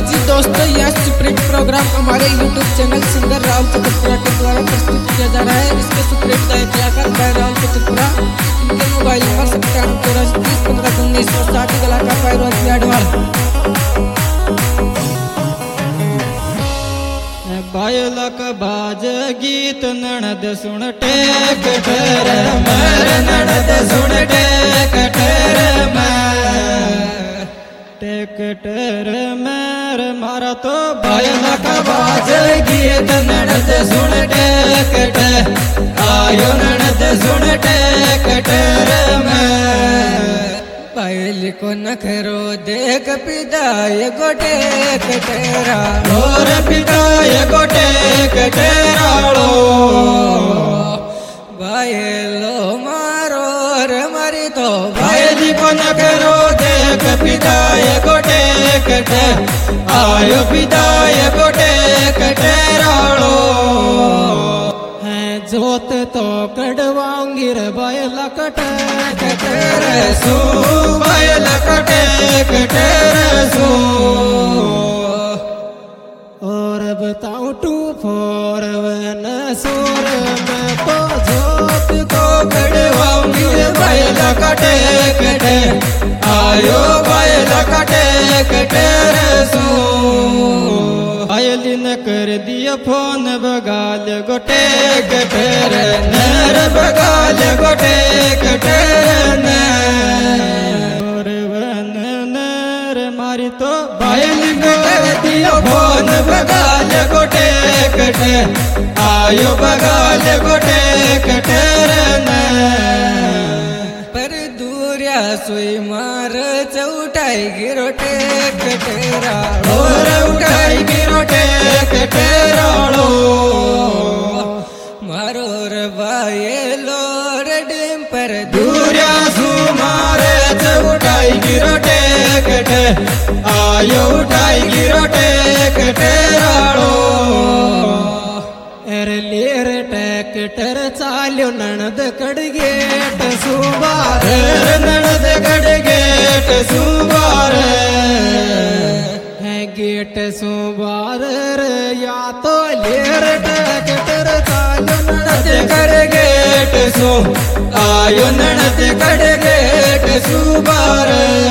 जी दोस्तों, यह supreme program हमारे YouTube channel singer Rahul Chaturpura के द्वारा प्रस्तुत किया जा रहा है। इसके सुप्रीम गायक कलाकार भाई राहुल चतुरपुरा। इनके मोबाइल नंबर 97 कलाकार भाई रोजी अडवाल। बायलक बाज गीत ननद सुन टेक ठहर मर ननद सुन टेक ठहर टेक ठहर मर मारा तो बायलक बाज गीत ननद सुन टेक ठहर आयो ननद सुन टेक ठहर पायल को नखरो देख पिदाय गोटे कटेरा और पिदाय गोटे कटेराड़ो बायलो मारो रे मरी तो बायली को नखरो देख पिदाय गोटे कटे आयो पिदाय गोटे कटेराड़ो जोत तो कड़वाऊंगी रे बायला कटे कटेरे सू बायला कटे कटेरे सू और बताऊं टू फोर वन सोर में तो जोत को कड़वाऊंगी रे बायला कटे कटे आयो बायला कटे कटेरे सू आयली न कर दिया फोन बगाल गोटे कटेर नर बगाल गोटे कटेर नर नर मारी तो बायली न कर दिया फोन बगाल गोटे कटेर आयो बगाल गोटे कटेर पर दूरिया सोई मार चौटाई गिरोटे कटेरा और उठाई गिरोटे कटेराड़ो मारो रे बायलो रे डिम पर दूरिया सु मारे उठाई गिरोटे कटे आयो उठाई गिरोटे कटेराड़ो लेर ट्रैक्टर चाल्यो ननद कड़गेट सुबार ननद कड़गेट सुबार है गेट सुबार या तो लेर ट्रैक्टर चाल्यो ननद कड़गेट सु आयो ननद कड़गेट सुबार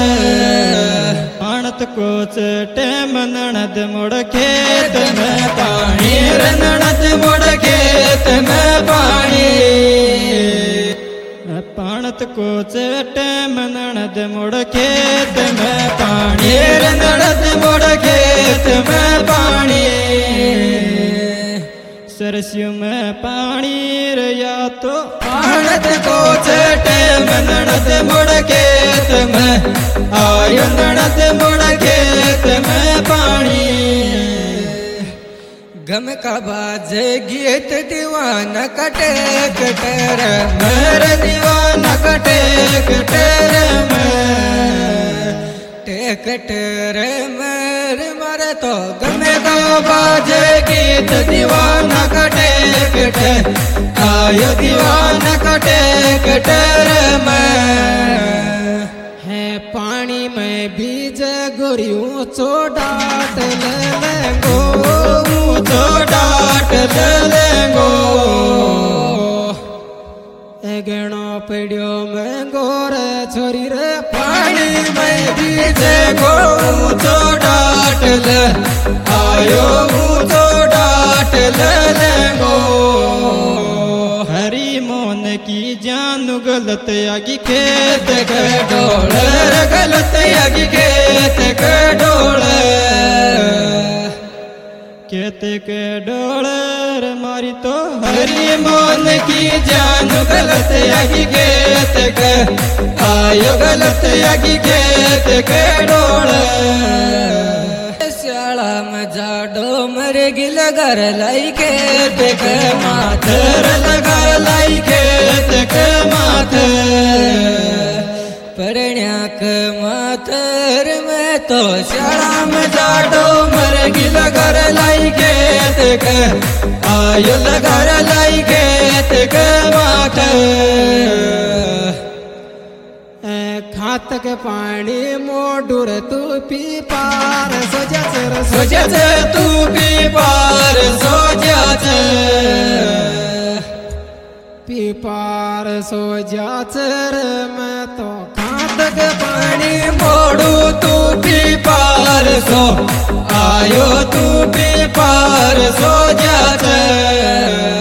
आणत कोच टेम ननद मुड़ खेत में पानी ननद मुड़ खेत में पानी पाणत कोच टेम ननद मुड़ खेत में पानी ननद मुड़ खेत में पानी सरस्यू में पानी या तो पाणत कोच टेम ननद मुड़ खेत में आयो ननद मुड़ खेत में पानी गम का बाजे गीत दीवाना कटे कटेर मेरे दीवाना कटे कटेर टेकटेर मेरे मारे तो गम का बाजे गीत दीवाना कटे कटे आयो दीवाना कटे कटेर है पानी में बीज गोरी ऊंचो डाट ले लेंगो ऊंचो डाट ले लेंगो गणो पड़ियो में गोर छोरी रे पानी में बीज गो ऊंचो डाट ले आयो ऊंचो डाट ले लेंगो हरी मोन की जान गलत आगी खेत के डोल गलत आगी खेत के डोल खेत के डोल मारी तो हरी मोन की जान गलत आगी खेत के आयो गलत आगी खेत के डोल श्याला में जाडो मरेगी लगर लाई खेत के माथर लगर लाई खेत के माथे परण्याक माथर में तो श्याला में जाडो मरेगी लगर लाई खेत के आयो लगर लाई खेत के माथे खातक पाणी मोडूर तू पी पार सोजाच तू पी पार सोजाच पी पार सोजाच मैं तो खातक पाणी मोडू तू पी पार सो आयो तू पी पार सोजाच